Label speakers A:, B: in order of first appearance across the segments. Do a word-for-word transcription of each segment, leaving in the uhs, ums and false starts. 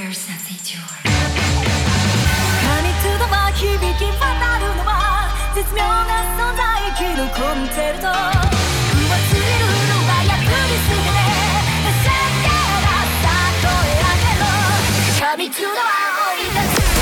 A: Here's something to work
B: 噛みつどば響き渡るのは絶妙な存在生きるコンセルト上すぎるのはやくりすぎてしゃけらさ声上げろ噛みつどば追い出す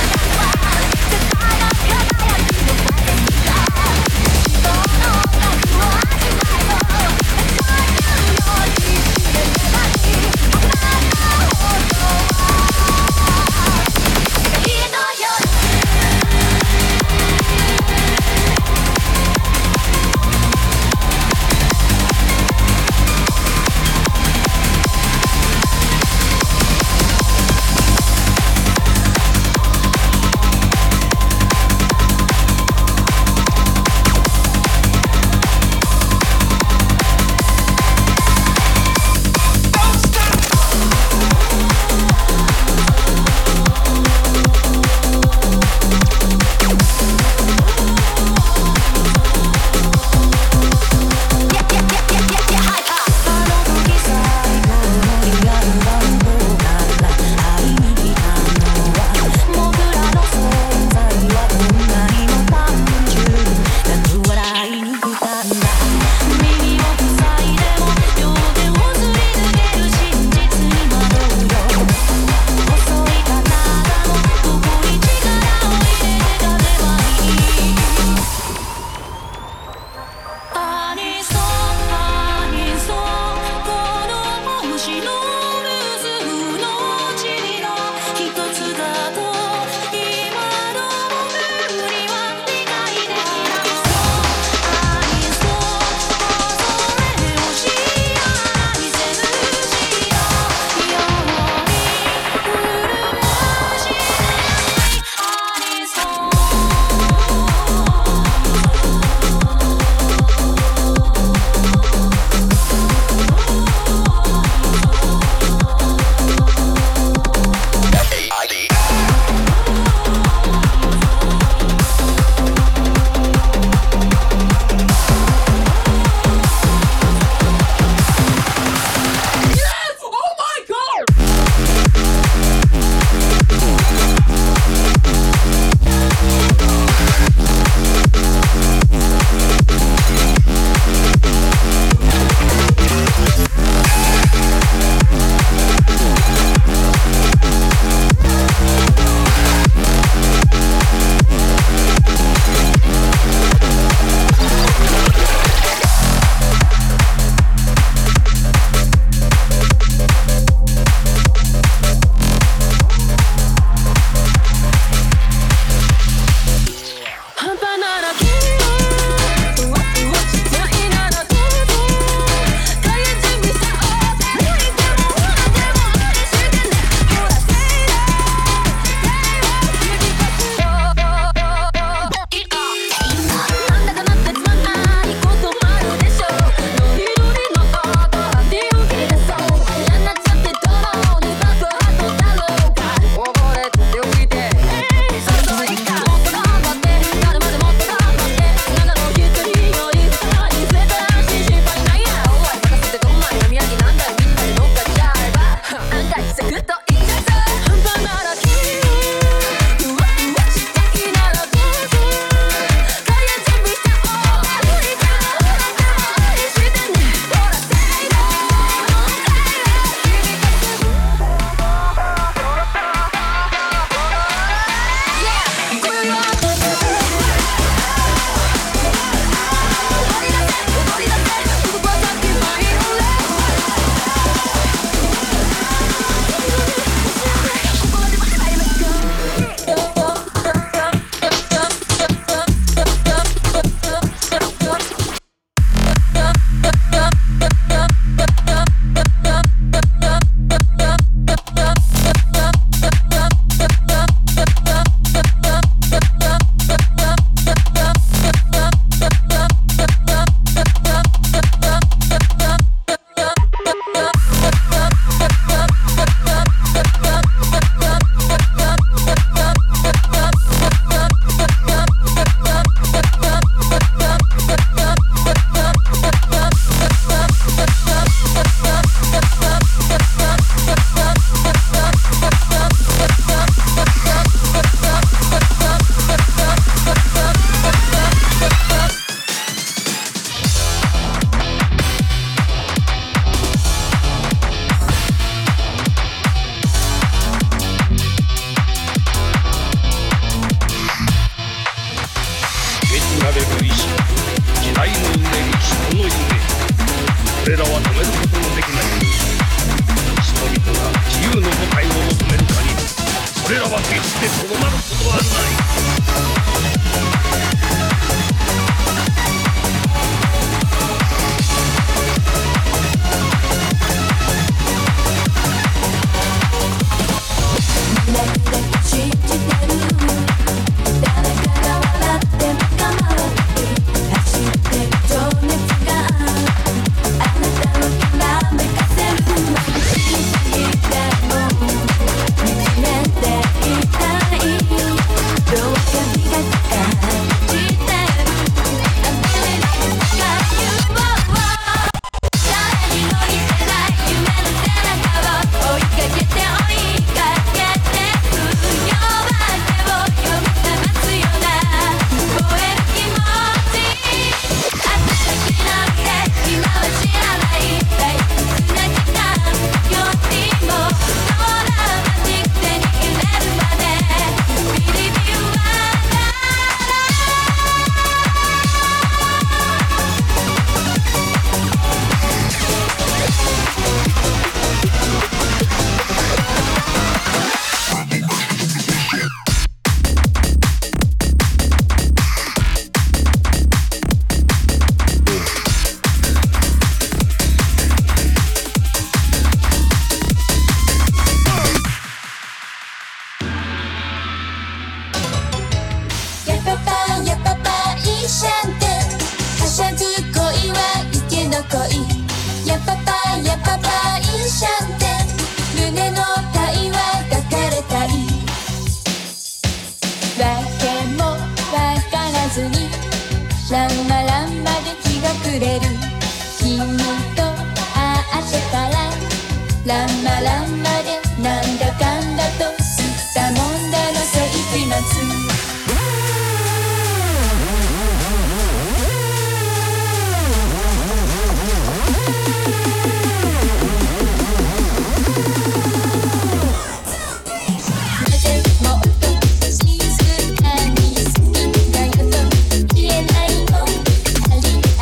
A: らは決してとどまることはない。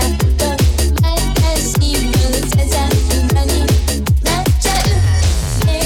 B: 「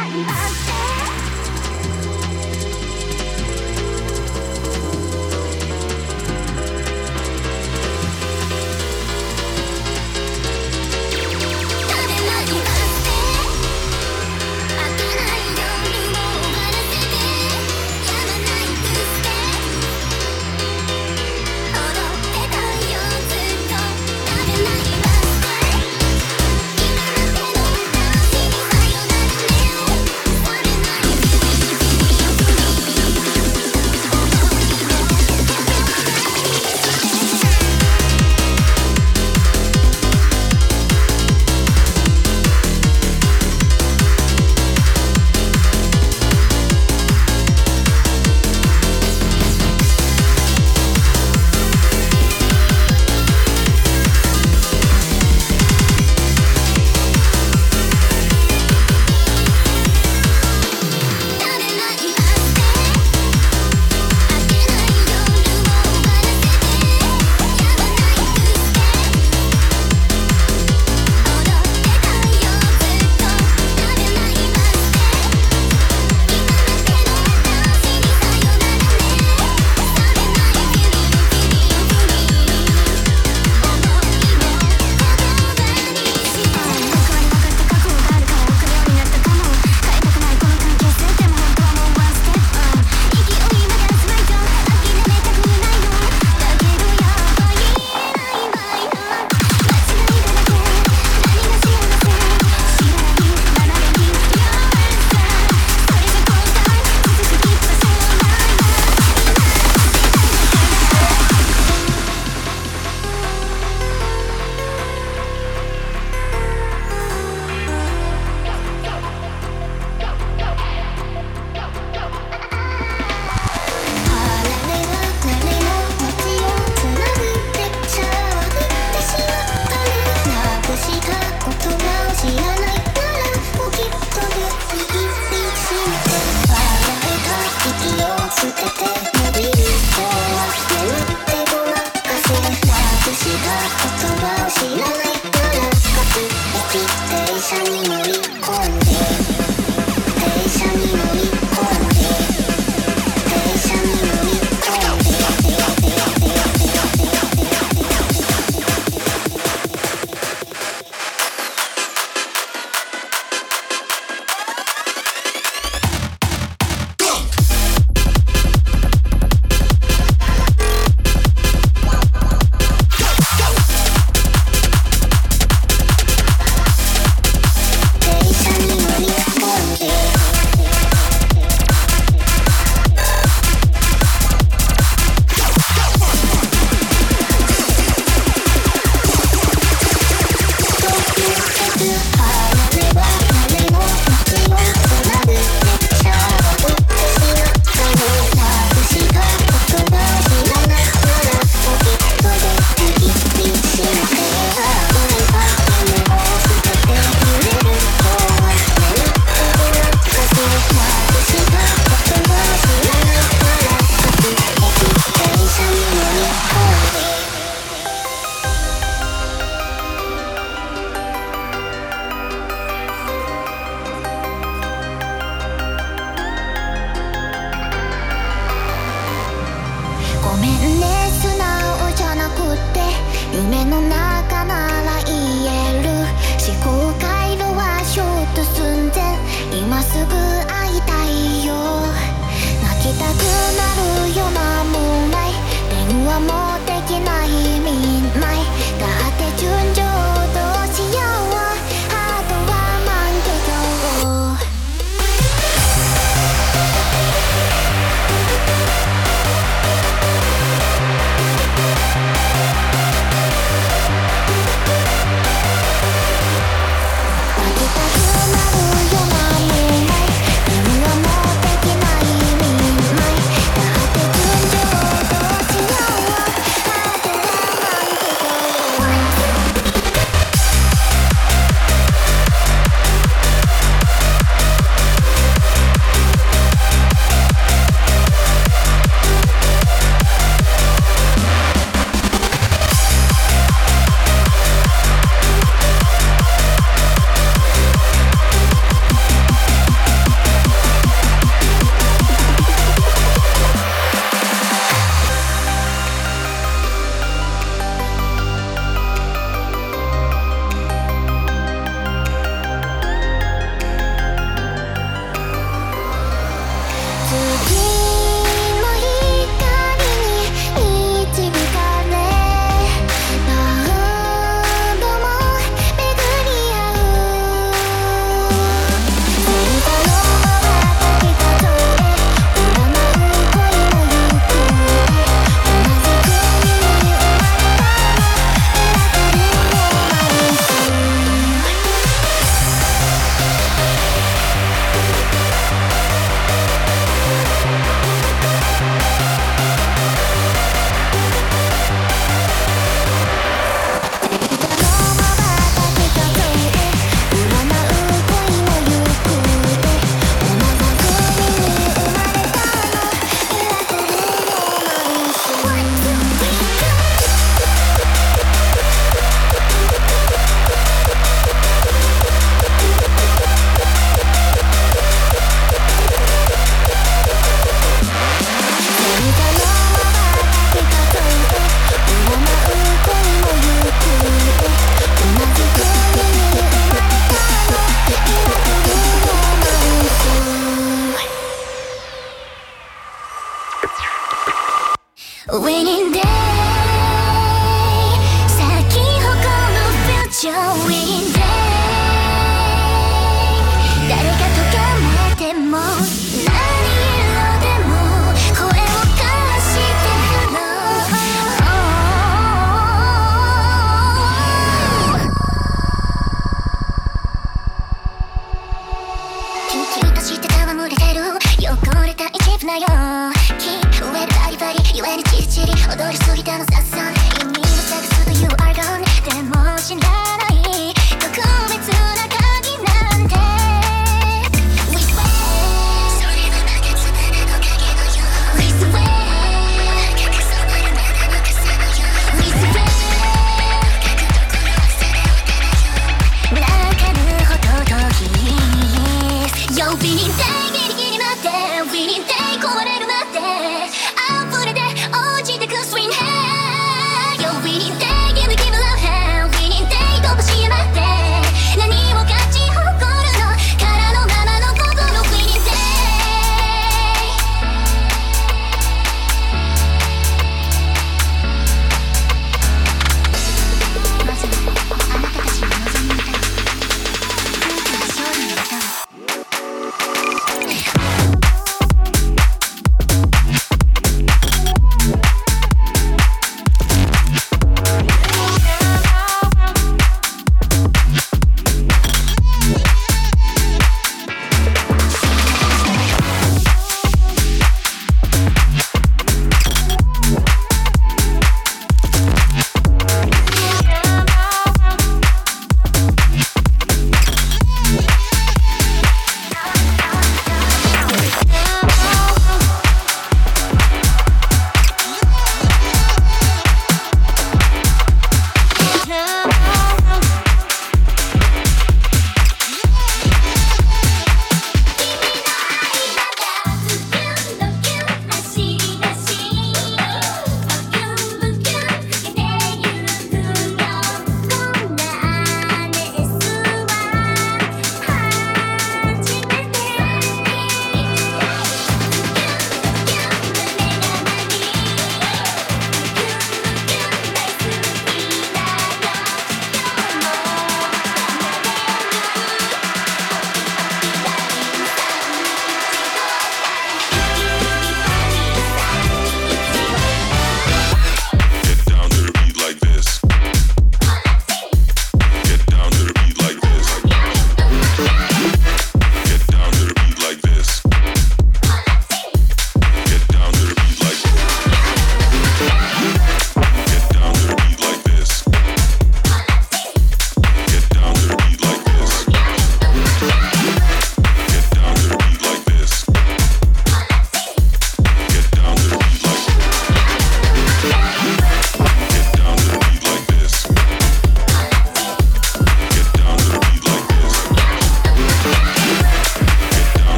B: 「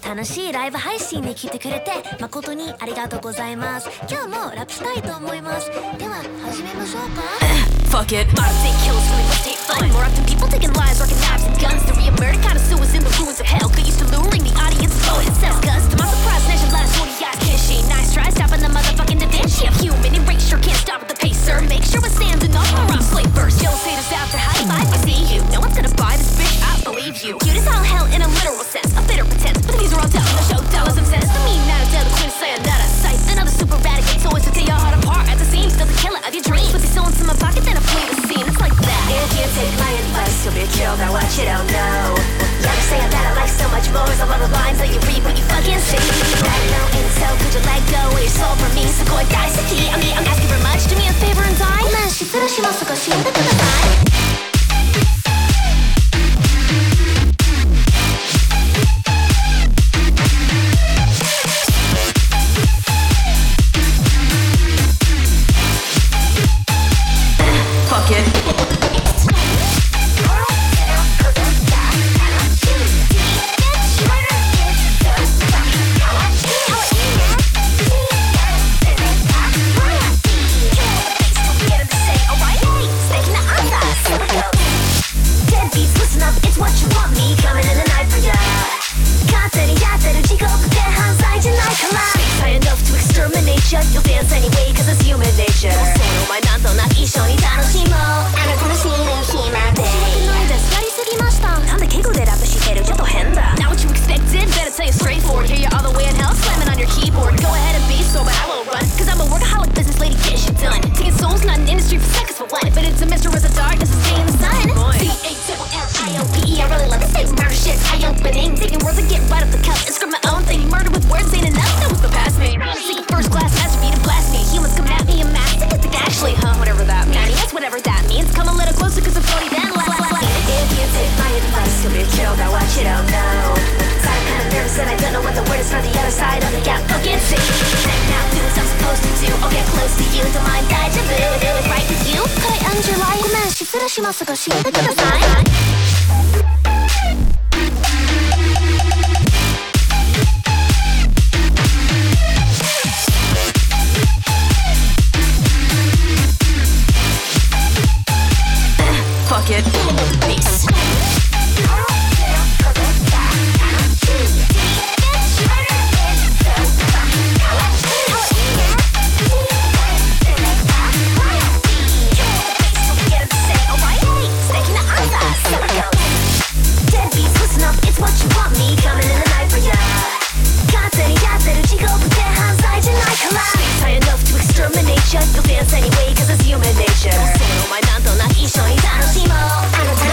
B: 楽しいライブ配信に来てくれて誠にありがとうございます。今日もラップしたいと思います。では始めましょうか。
C: Fuck it. Modern day kills really must take fun. More often people taking lives, rocking knives and guns. The real murder kind of suits in the ruins of hell. Could used to luring the audience, blow it sells guns. To my surprise, nation last forty eyes can't she? Nice try stopping the motherfucking Da Vinci. I'm human, erasure can't stop at the pace, sir. Make sure we're standing up or I'm slave first. Yellow haters after high five, I see you. No one's gonna buy this bitch, I believe you. Cute as all hell in a literal sense, a bitter pretense. But these are all telling the show dollars and cents. To me, not a dead queen saying not a sight. Another super radical toys to tear your heart apart at the seams. Still the killer of your dreams. Put these songs in my pocket, then I flee the scene. It's like that.
B: If you take my advice, you'll be killed by what you don't know. You understand that I like so much more. Is all of the lines that you read what you fucking see. That no intel, could you let go of your soul from me? So go and die, Saki. I mean, I'm asking for much. Do me a favor and die. ごめん、失礼しますが死んでください。You'll dance anyway, cause it's human nature. お前なんとなく一緒に楽しもう。あなたの死ぬ日まで。仕事ないです。やりすぎました。なんで敬語でラップしてる？ちょっと変だ。Not what you expected, better tell you straightforward. Hear you all the way in hell, slamming on your keyboard. Go ahead and be sober, I won't run. Cause I'm a workaholic business lady, get shit done. Taking souls, not an industry for seconds for one. But it's a mystery with the darkness and stay in the sun. C A L L I O P E, I really love this state murder shit. Eye-opening, taking words and getting right off the cuff. And script my own thing. Murder with words ain't enough, that was the past me. First class masterpiece to blast me. Humans come at me and mastic. Actually, huh, whatever that means. Yes, whatever that means. Come a little closer cause I'm forty then. La, la, la. If you take my advice, you'll be killed by what you don't know. So I'm kinda nervous and I don't know what the word is for the other side of the gap. Fucking see. Now do what I'm supposed to do. I'll get close to you. Don't mind deja vu. Do it right with you. Could I end your life? ごめん、失礼しますが死んでください。
C: Fuck it. Peace.
B: Deadbeats, listen up, it's what you want me coming in the night for ya. 勝手にやってる地獄で犯罪じゃないから。Space high enough to exterminate ya. You'll dance anyway, cause it's human nature. お前なんとなく一緒に楽しもう。あなた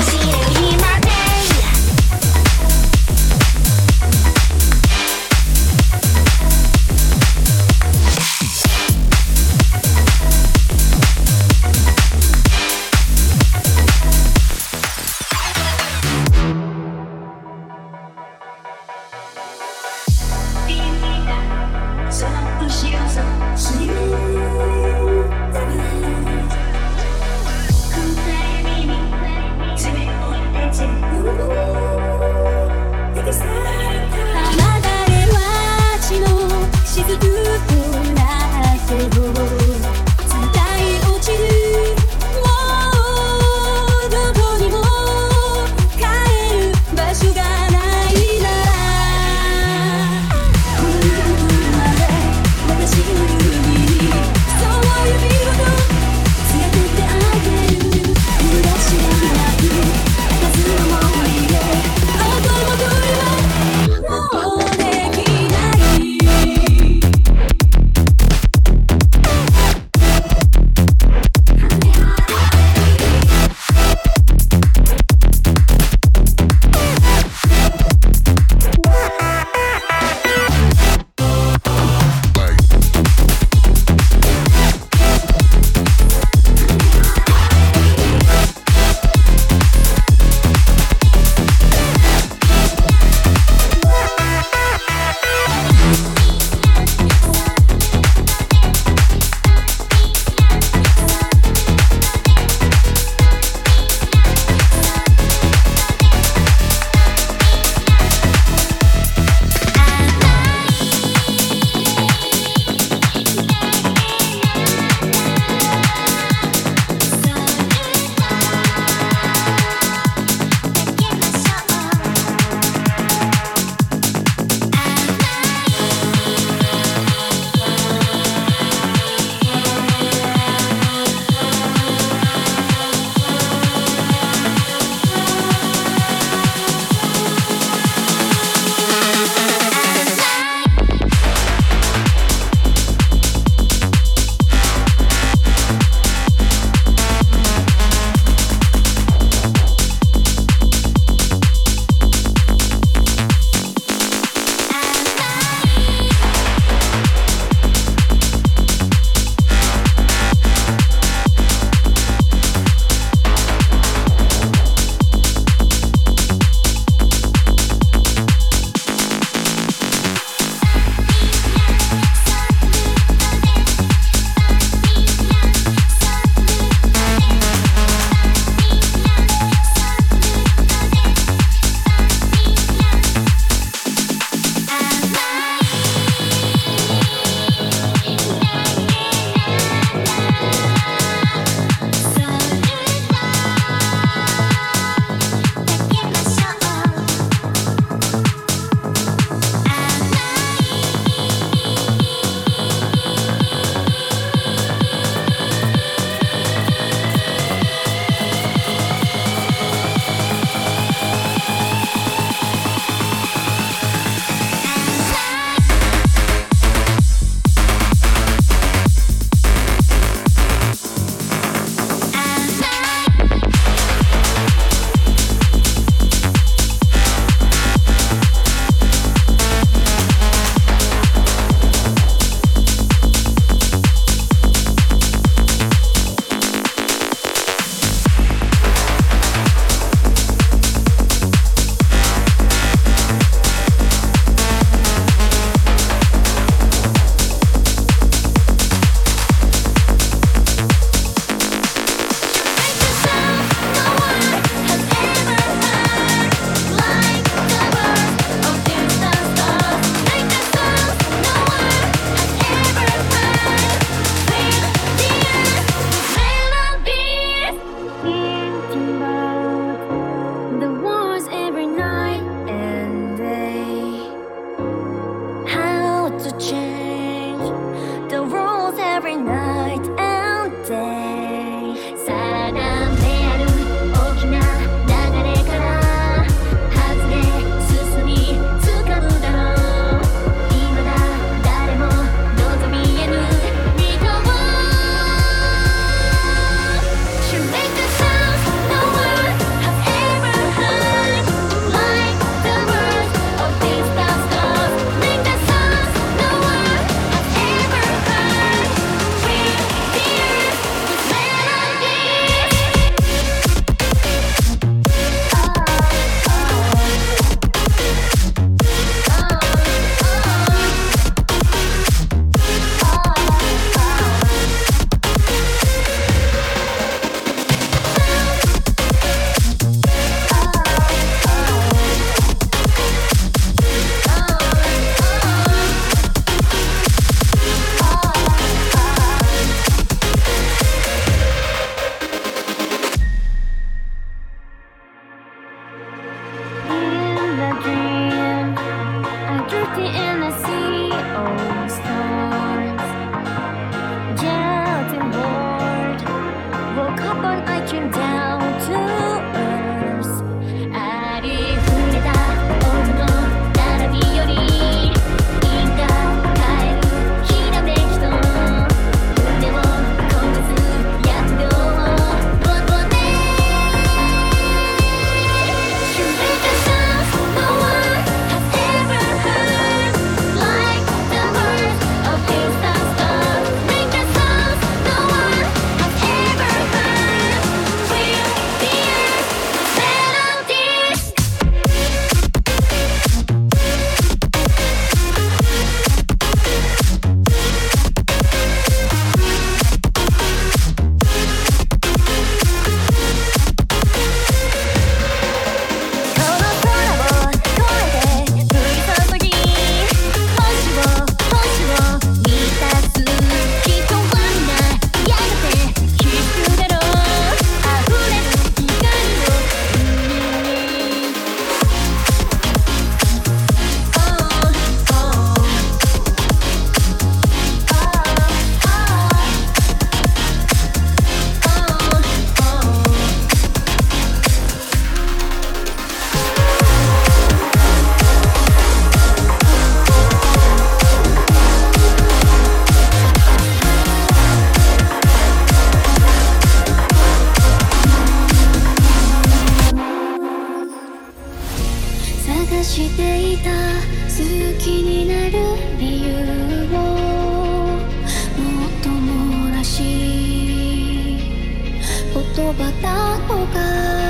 B: していた好きになる理由をもっともらしい言葉だとか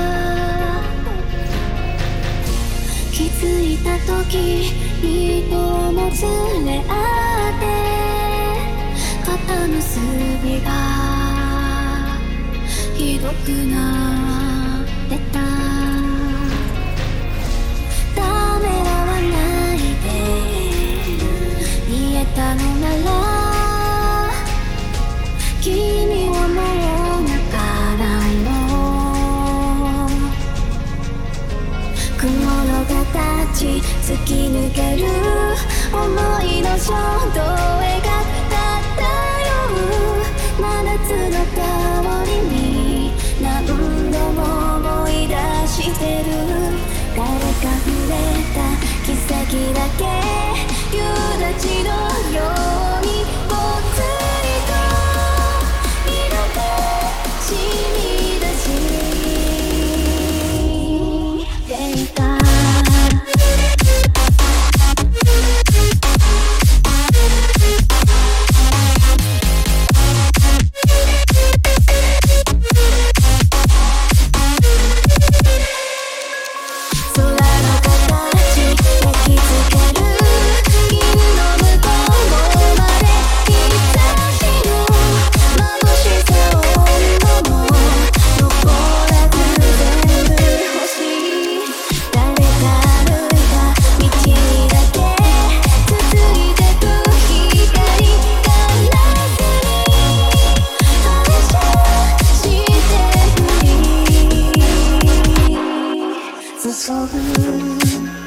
B: 気づいた時人もずれ合って肩結びがひどくなってたためらわないで言えたのなら君はもう泣かないの雲の形突き抜ける想いの衝動を描くたったよ真夏の香りに何度も思い出してる誰か触れた奇跡だけ夕立のようにぽつりと色が染み出していた注ぐ